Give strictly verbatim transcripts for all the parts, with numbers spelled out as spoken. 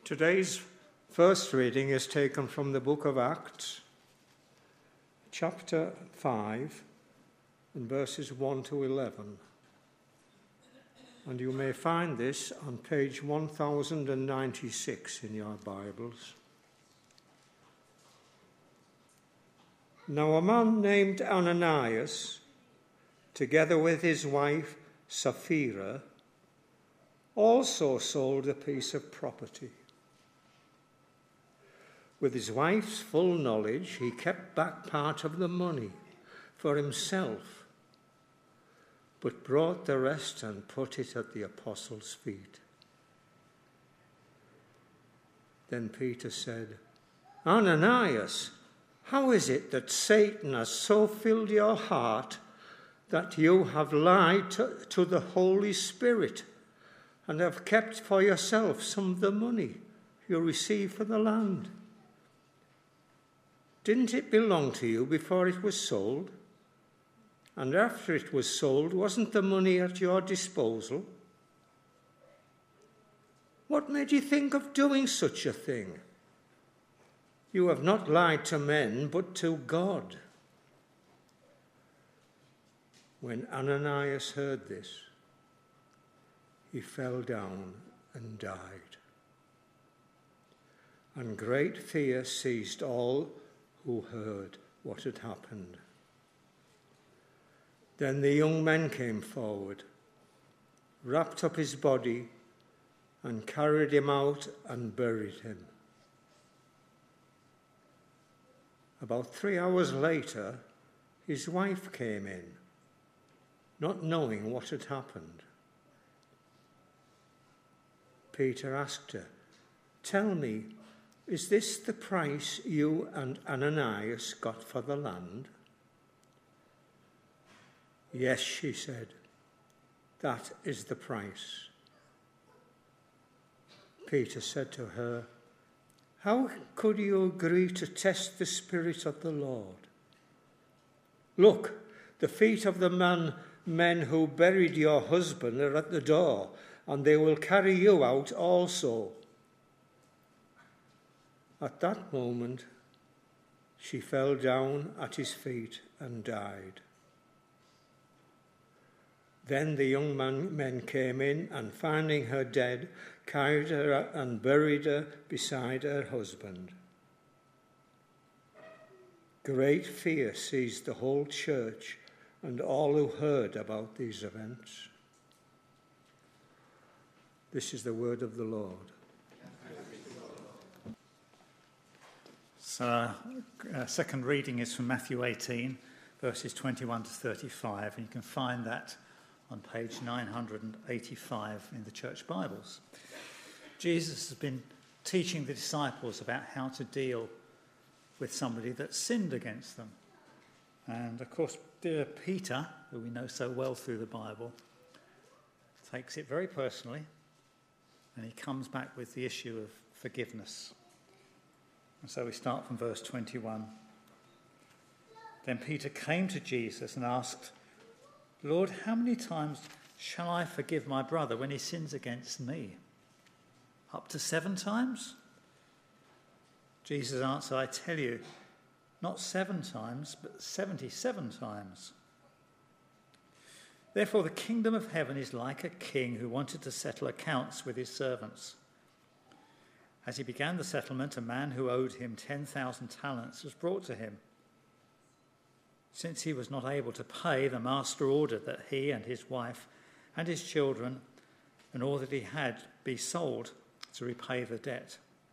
Today's first reading is taken from the book of Acts, chapter five, and verses one to eleven. And you may find this on page one thousand ninety-six in your Bibles. Now a man named Ananias, together with his wife Sapphira, also sold a piece of property. With his wife's full knowledge, he kept back part of the money for himself, but brought the rest and put it at the apostles' feet. Then Peter said, "Ananias, how is it that Satan has so filled your heart that you have lied to, to the Holy Spirit and have kept for yourself some of the money you received for the land? Didn't it belong to you before it was sold? And after it was sold, wasn't the money at your disposal? What made you think of doing such a thing? You have not lied to men, but to God." When Ananias heard this, he fell down and died. And great fear seized all who heard what had happened. Then the young men came forward, wrapped up his body, and carried him out and buried him. About three hours later, his wife came in, not knowing what had happened. Peter asked her, "Tell me, is this the price you and Ananias got for the land?" "Yes," she said, "that is the price." Peter said to her, "How could you agree to test the Spirit of the Lord? Look, the feet of the man, men who buried your husband are at the door, and they will carry you out also." At that moment, she fell down at his feet and died. Then the young man, men came in, and finding her dead, carried her and buried her beside her husband. Great fear seized the whole church and all who heard about these events. This is the word of the Lord. So our uh, second reading is from Matthew eighteen, verses twenty-one to thirty-five, and you can find that on page nine hundred eighty-five in the church Bibles. Jesus has been teaching the disciples about how to deal with somebody that sinned against them. And of course, dear Peter, who we know so well through the Bible, takes it very personally, and he comes back with the issue of forgiveness. And so we start from verse twenty-one. Then Peter came to Jesus and asked, "Lord, how many times shall I forgive my brother when he sins against me? Up to seven times?" Jesus answered, "I tell you, not seven times, but seventy-seven times. Therefore the kingdom of heaven is like a king who wanted to settle accounts with his servants. As he began the settlement, a man who owed him ten thousand talents was brought to him. Since he was not able to pay, the master ordered that he and his wife and his children and all that he had be sold to repay the debt.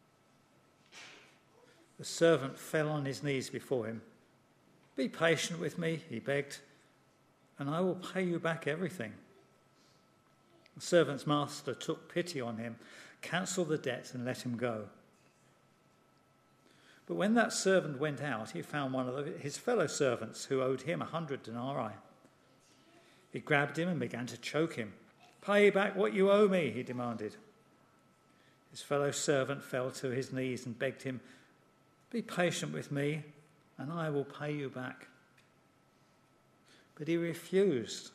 The servant fell on his knees before him. 'Be patient with me,' he begged, 'and I will pay you back everything.' The servant's master took pity on him, cancelled the debt, and let him go. But when that servant went out, he found one of his fellow servants who owed him a hundred denarii. He grabbed him and began to choke him. 'Pay back what you owe me,' he demanded. His fellow servant fell to his knees and begged him, 'Be patient with me, and I will pay you back.' But he refused.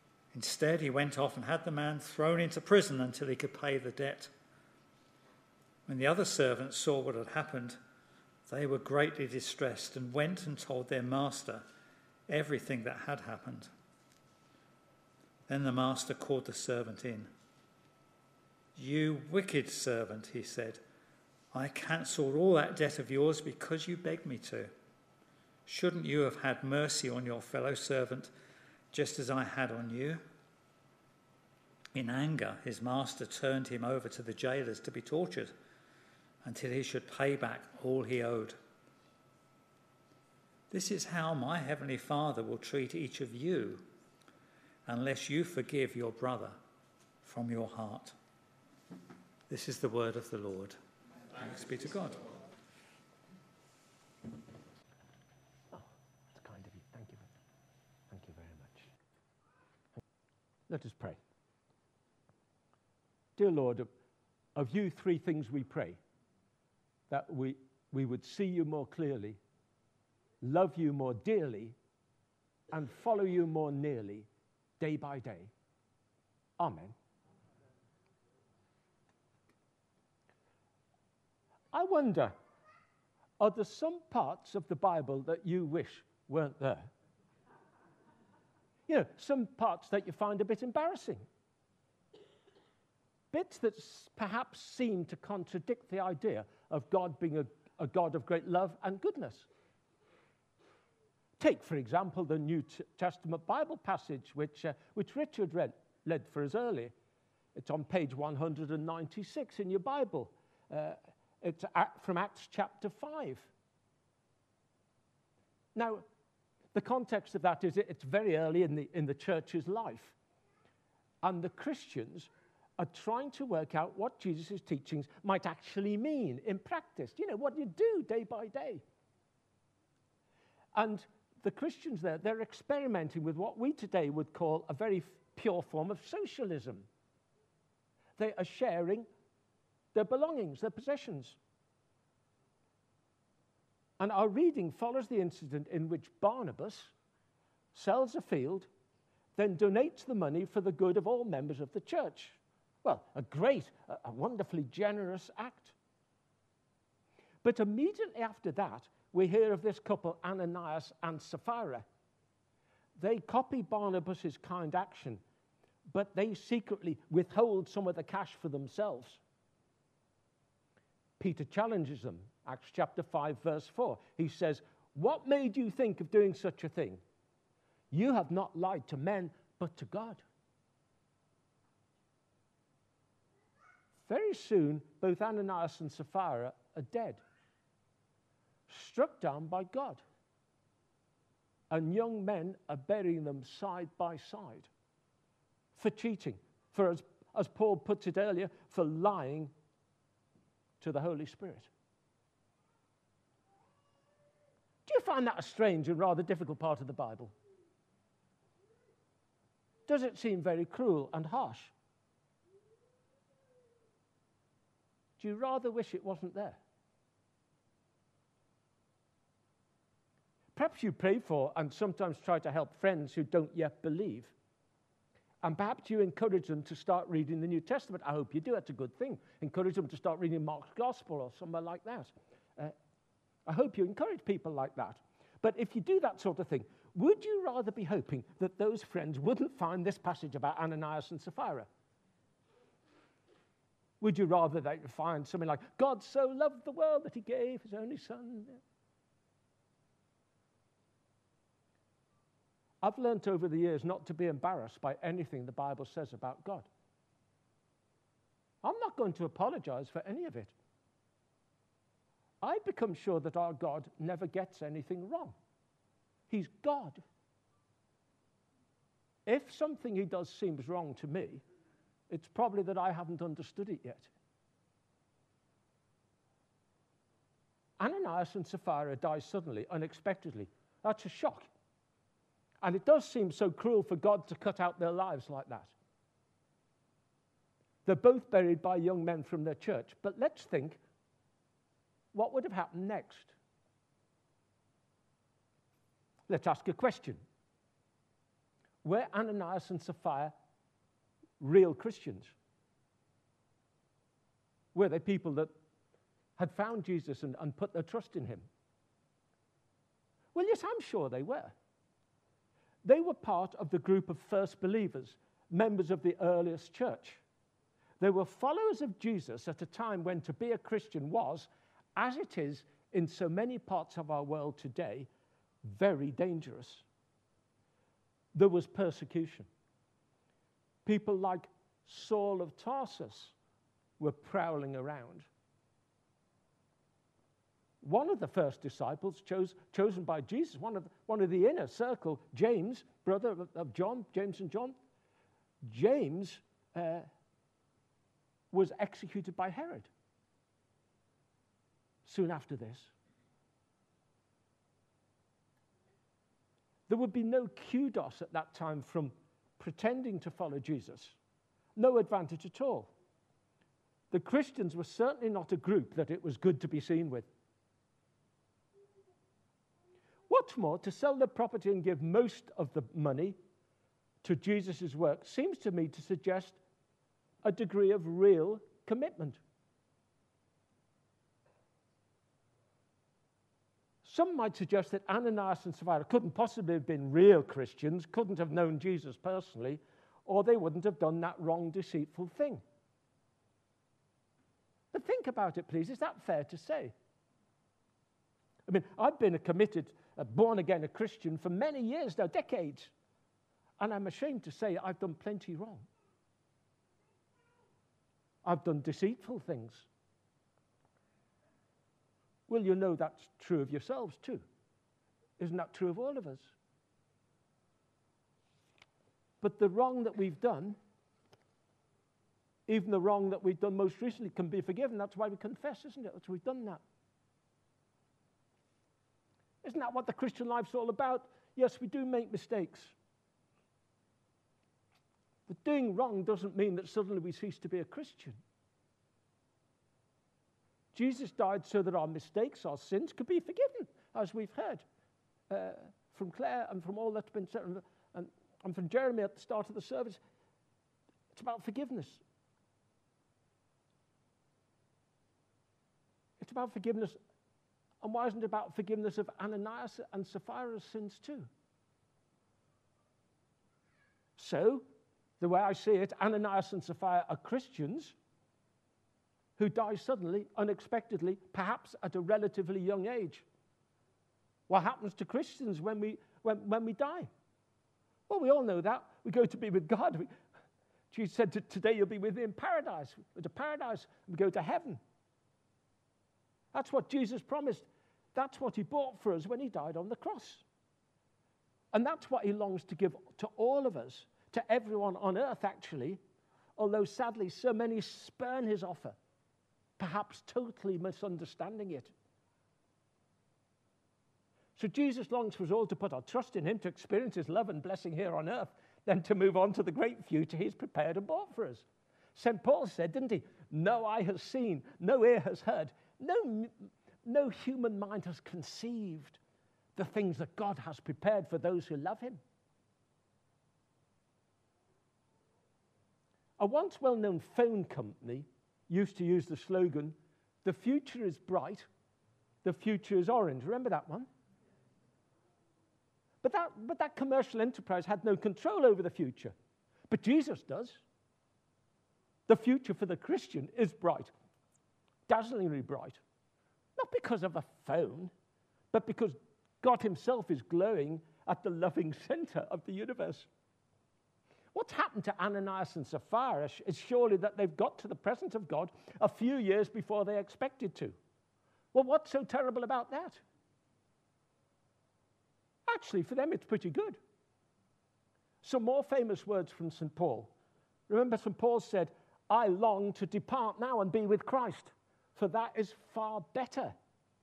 Instead, he went off and had the man thrown into prison until he could pay the debt. When the other servants saw what had happened, they were greatly distressed and went and told their master everything that had happened. Then the master called the servant in. "You wicked servant," he said, "I cancelled all that debt of yours because you begged me to. Shouldn't you have had mercy on your fellow servant just as I had on you?" In anger, his master turned him over to the jailers to be tortured until he should pay back all he owed. This is how my heavenly Father will treat each of you unless you forgive your brother from your heart. This is the word of the Lord. Thanks be to God. Oh, that's kind of you. Thank you. Thank you very much. Let us pray. Dear Lord, of you three things we pray: that we, we would see you more clearly, love you more dearly, and follow you more nearly day by day. Amen. I wonder, are there some parts of the Bible that you wish weren't there? You know, some parts that you find a bit embarrassing. Bits that perhaps seem to contradict the idea of God being a, a God of great love and goodness. Take, for example, the New Testament Bible passage which, uh, which Richard read, read for us earlier. It's on page one hundred ninety-six in your Bible. Uh, it's from Acts chapter five. Now, the context of that is it's very early in the, in the church's life. And the Christians are trying to work out what Jesus' teachings might actually mean in practice. You know, what you do day by day. And the Christians there, they're experimenting with what we today would call a very pure form of socialism. They are sharing their belongings, their possessions. And our reading follows the incident in which Barnabas sells a field, then donates the money for the good of all members of the church. Well, a great, a wonderfully generous act. But immediately after that, we hear of this couple, Ananias and Sapphira. They copy Barnabas' kind action, but they secretly withhold some of the cash for themselves. Peter challenges them, Acts chapter five, verse four. He says, "What made you think of doing such a thing? You have not lied to men, but to God." Very soon, both Ananias and Sapphira are dead, struck down by God. And young men are burying them side by side for cheating, for, as, as Paul puts it earlier, for lying to the Holy Spirit. Do you find that a strange and rather difficult part of the Bible? Does it seem very cruel and harsh? Do you rather wish it wasn't there? Perhaps you pray for and sometimes try to help friends who don't yet believe. And perhaps you encourage them to start reading the New Testament. I hope you do. That's a good thing. Encourage them to start reading Mark's Gospel or somewhere like that. Uh, I hope you encourage people like that. But if you do that sort of thing, would you rather be hoping that those friends wouldn't find this passage about Ananias and Sapphira? Would you rather that you find something like, God so loved the world that he gave his only son? I've learnt over the years not to be embarrassed by anything the Bible says about God. I'm not going to apologize for any of it. I've become sure that our God never gets anything wrong. He's God. If something he does seems wrong to me, it's probably that I haven't understood it yet. Ananias and Sapphira die suddenly, unexpectedly. That's a shock. And it does seem so cruel for God to cut out their lives like that. They're both buried by young men from their church. But let's think, what would have happened next? Let's ask a question. Were Ananias and Sapphira real Christians? Were they people that had found Jesus and, and put their trust in him? Well, yes, I'm sure they were. They were part of the group of first believers, members of the earliest church. They were followers of Jesus at a time when to be a Christian was, as it is in so many parts of our world today, very dangerous. There was persecution. People like Saul of Tarsus were prowling around. One of the first disciples chose, chosen by Jesus, one of, the, one of the inner circle, James, brother of, of John, James and John, James uh, was executed by Herod soon after this. There would be no kudos at that time from pretending to follow Jesus. No advantage at all. The Christians were certainly not a group that it was good to be seen with. What's more, to sell their property and give most of the money to Jesus' work seems to me to suggest a degree of real commitment. Some might suggest that Ananias and Sapphira couldn't possibly have been real Christians, couldn't have known Jesus personally, or they wouldn't have done that wrong, deceitful thing. But think about it, please. Is that fair to say? I mean, I've been a committed, a born-again a Christian for many years now, decades, and I'm ashamed to say I've done plenty wrong. I've done deceitful things. Well, you know that's true of yourselves too. Isn't that true of all of us? But the wrong that we've done, even the wrong that we've done most recently, can be forgiven. That's why we confess, isn't it? That's why we've done that. Isn't that what the Christian life's all about? Yes, we do make mistakes. But doing wrong doesn't mean that suddenly we cease to be a Christian. Jesus died so that our mistakes, our sins, could be forgiven, as we've heard uh, from Claire and from all that's been said, and, and from Jeremy at the start of the service. It's about forgiveness. It's about forgiveness. And why isn't it about forgiveness of Ananias and Sapphira's sins too? So, the way I see it, Ananias and Sapphira are Christians who die suddenly, unexpectedly, perhaps at a relatively young age. What happens to Christians when we, when, when we die? Well, we all know that. We go to be with God. We, Jesus said, today you'll be with me in paradise. We go to paradise, we go to heaven. That's what Jesus promised. That's what he bought for us when he died on the cross. And that's what he longs to give to all of us, to everyone on earth, actually, although sadly so many spurn his offer, perhaps totally misunderstanding it. So Jesus longs for us all to put our trust in him, to experience his love and blessing here on earth, then to move on to the great future he's prepared and bought for us. Saint Paul said, didn't he? No eye has seen, no ear has heard, no, no human mind has conceived the things that God has prepared for those who love him. A once well-known phone company used to use the slogan, the future is bright, the future is orange. Remember that one? But that, but that commercial enterprise had no control over the future. But Jesus does. The future for the Christian is bright, dazzlingly bright. Not because of a phone, but because God himself is glowing at the loving center of the universe. What's happened to Ananias and Sapphira is surely that they've got to the presence of God a few years before they expected to. Well, what's so terrible about that? Actually, for them, it's pretty good. Some more famous words from Saint Paul. Remember, Saint Paul said, I long to depart now and be with Christ, for that is far better.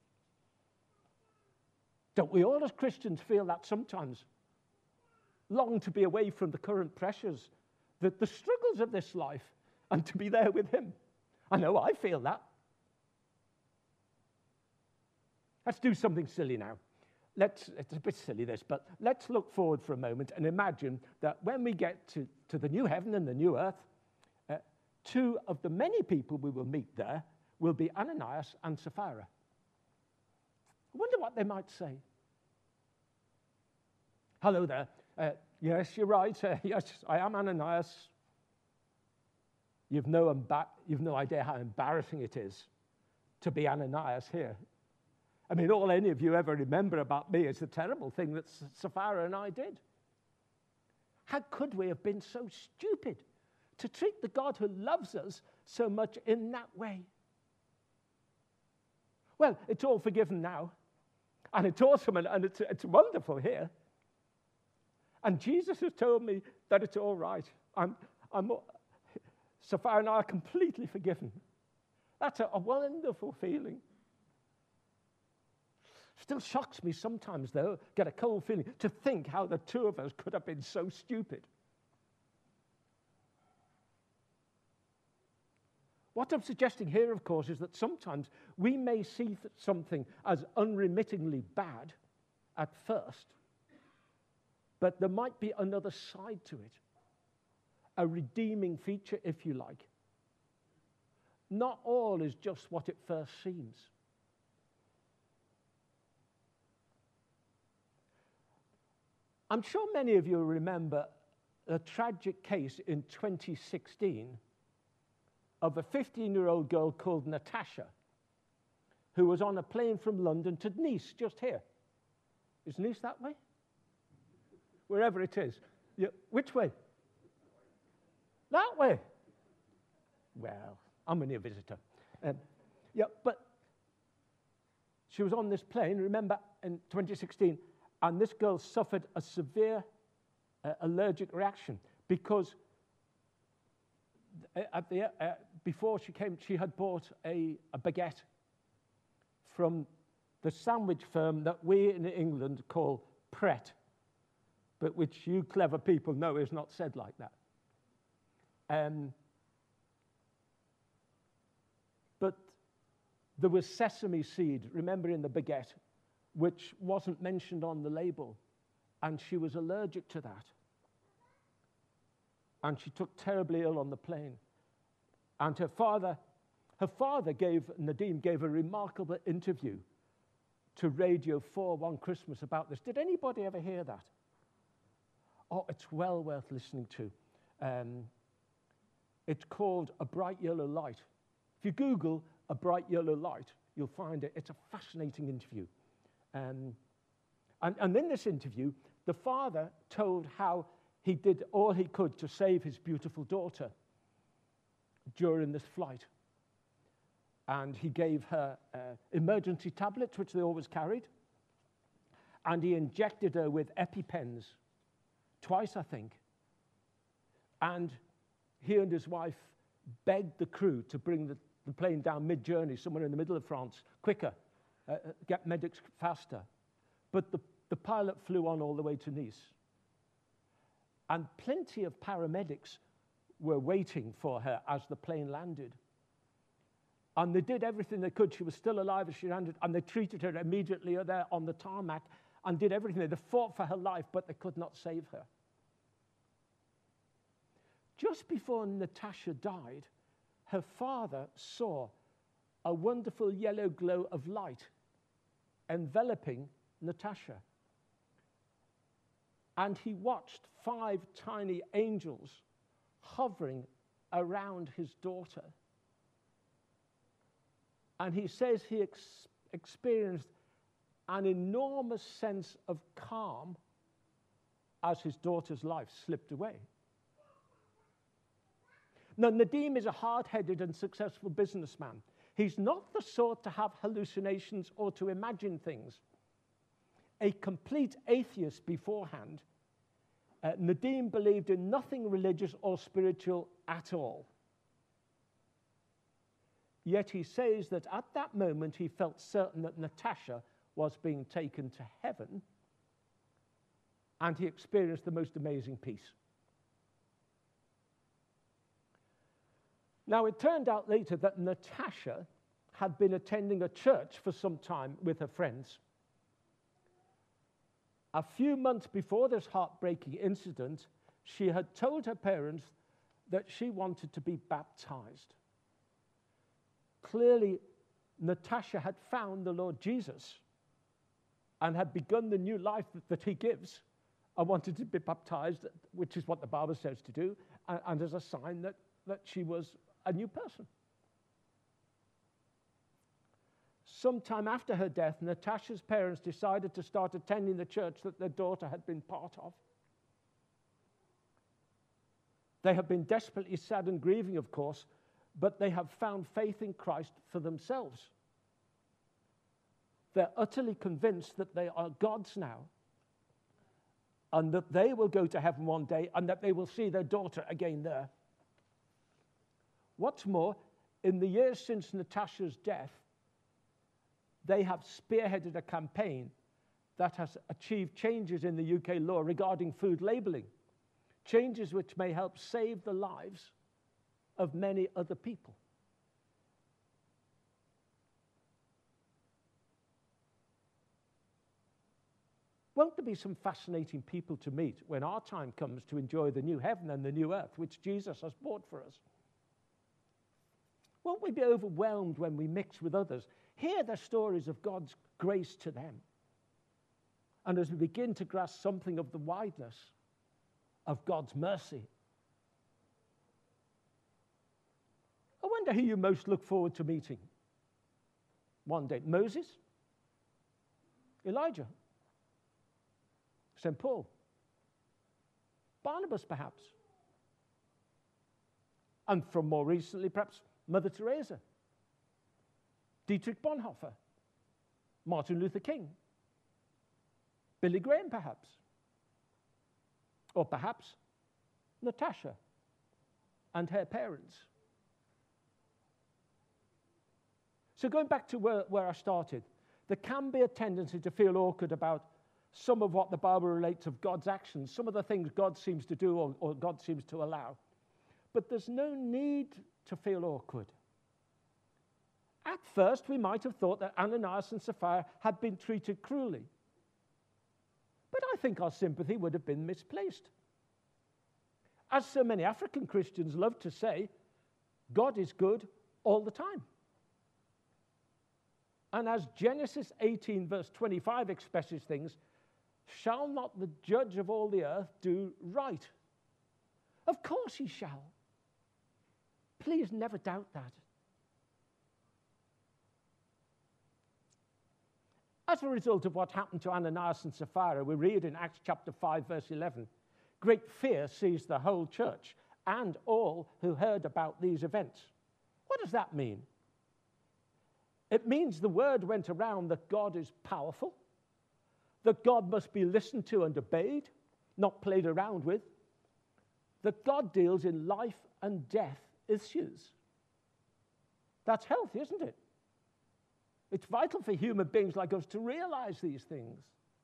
Don't we all as Christians feel that sometimes? Long to be away from the current pressures, the, the struggles of this life, and to be there with him. I know I feel that. Let's do something silly now. Let's, it's a bit silly this, but let's look forward for a moment and imagine that when we get to, to the new heaven and the new earth, uh, two of the many people we will meet there will be Ananias and Sapphira. I wonder what they might say. Hello there. Uh, yes, you're right. Uh, yes, I am Ananias. You've no, emba- you've no idea how embarrassing it is to be Ananias here. I mean, all any of you ever remember about me is the terrible thing that Sapphira and I did. How could we have been so stupid to treat the God who loves us so much in that way? Well, it's all forgiven now. And it's awesome and, and it's, it's wonderful here. And Jesus has told me that it's all right. I'm, I'm, Sapphira and I are completely forgiven. That's a, a wonderful feeling. Still shocks me sometimes, though, get a cold feeling, to think how the two of us could have been so stupid. What I'm suggesting here, of course, is that sometimes we may see something as unremittingly bad at first, but there might be another side to it, a redeeming feature, if you like. Not all is just what it first seems. I'm sure many of you remember a tragic case in twenty sixteen of a fifteen-year-old girl called Natasha, who was on a plane from London to Nice, just here. Is Nice that way? Wherever it is. Yeah, which way? That way. Well, I'm only a visitor. Um, yeah, but she was on this plane, remember, in twenty sixteen, and this girl suffered a severe uh, allergic reaction because at the, uh, before she came, she had bought a, a baguette from the sandwich firm that we in England call Pret, but which you clever people know is not said like that. Um, but there was sesame seed, remember, in the baguette, which wasn't mentioned on the label, and she was allergic to that. And she took terribly ill on the plane. And her father, her father gave, Nadim gave a remarkable interview to Radio four one Christmas about this. Did anybody ever hear that? Oh, it's well worth listening to. Um, it's called A Bright Yellow Light. If you Google A Bright Yellow Light, you'll find it. It's a fascinating interview. Um, and, and in this interview, the father told how he did all he could to save his beautiful daughter during this flight. And he gave her uh, emergency tablets, which they always carried. And he injected her with EpiPens, twice, I think. And he and his wife begged the crew to bring the, the plane down mid-journey, somewhere in the middle of France, quicker, uh, get medics faster. But the, the pilot flew on all the way to Nice. And plenty of paramedics were waiting for her as the plane landed. And they did everything they could. She was still alive as she landed, and they treated her immediately there on the tarmac and did everything. They fought for her life, but they could not save her. Just before Natasha died, her father saw a wonderful yellow glow of light enveloping Natasha. And he watched five tiny angels hovering around his daughter. And he says he ex- experienced an enormous sense of calm as his daughter's life slipped away. Now, Nadim is a hard-headed and successful businessman. He's not the sort to have hallucinations or to imagine things. A complete atheist beforehand, uh, Nadim believed in nothing religious or spiritual at all. Yet he says that at that moment he felt certain that Natasha was being taken to heaven, and he experienced the most amazing peace. Now, it turned out later that Natasha had been attending a church for some time with her friends. A few months before this heartbreaking incident, she had told her parents that she wanted to be baptized. Clearly, Natasha had found the Lord Jesus and had begun the new life that, that he gives and wanted to be baptized, which is what the Bible says to do, and, and as a sign that, that she was a new person. Sometime after her death, Natasha's parents decided to start attending the church that their daughter had been part of. They have been desperately sad and grieving, of course, but they have found faith in Christ for themselves. They're utterly convinced that they are God's now, and that they will go to heaven one day, and that they will see their daughter again there. What's more, in the years since Natasha's death, they have spearheaded a campaign that has achieved changes in the U K law regarding food labelling, changes which may help save the lives of many other people. Won't there be some fascinating people to meet when our time comes to enjoy the new heaven and the new earth which Jesus has bought for us? Won't we be overwhelmed when we mix with others, hear their stories of God's grace to them, and as we begin to grasp something of the wideness of God's mercy? I wonder who you most look forward to meeting one day. Moses? Elijah? Saint Paul? Barnabas, perhaps? And from more recently, perhaps Mother Teresa? Dietrich Bonhoeffer? Martin Luther King? Billy Graham, perhaps? Or perhaps Natasha and her parents? So going back to where, where I started, there can be a tendency to feel awkward about some of what the Bible relates of God's actions, some of the things God seems to do or, or God seems to allow. But there's no need to feel awkward. At first, we might have thought that Ananias and Sapphira had been treated cruelly. But I think our sympathy would have been misplaced. As so many African Christians love to say, God is good all the time. And as Genesis eighteen verse twenty-five expresses things, shall not the judge of all the earth do right? Of course he shall. Please never doubt that. As a result of what happened to Ananias and Sapphira, we read in Acts chapter five, verse eleven, great fear seized the whole church and all who heard about these events. What does that mean? It means the word went around that God is powerful, that God must be listened to and obeyed, not played around with, that God deals in life and death issues. That's healthy, isn't it? It's vital for human beings like us to realize these things.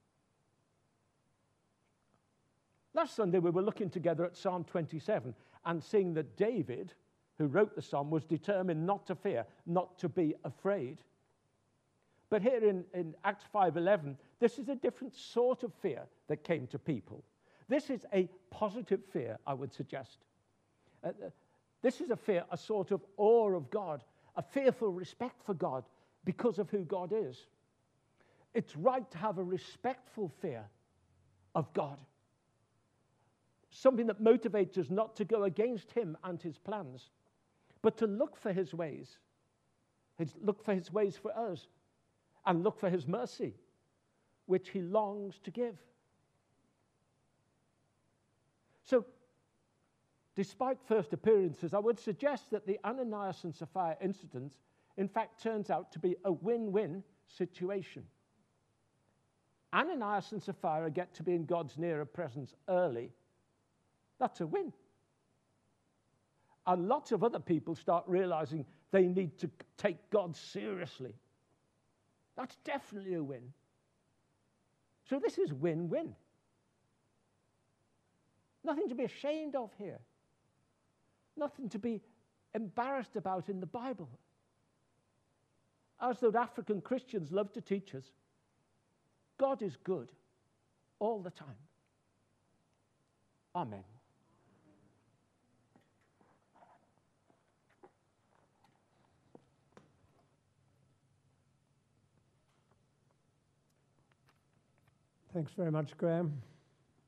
Last Sunday, we were looking together at Psalm twenty-seven and seeing that David, who wrote the psalm, was determined not to fear, not to be afraid. But here in, in Acts five eleven, this is a different sort of fear that came to people. This is a positive fear, I would suggest. Uh, this is a fear, a sort of awe of God, a fearful respect for God because of who God is. It's right to have a respectful fear of God. Something that motivates us not to go against him and his plans, but to look for his ways, his, look for his ways for us, and look for his mercy, which he longs to give. So, despite first appearances, I would suggest that the Ananias and Sapphira incident, in fact, turns out to be a win-win situation. Ananias and Sapphira get to be in God's nearer presence early. That's a win. And lots of other people start realizing they need to take God seriously. That's definitely a win. So this is win-win. Nothing to be ashamed of here. Nothing to be embarrassed about in the Bible. As those African Christians love to teach us, God is good all the time. Amen. Thanks very much, Graham.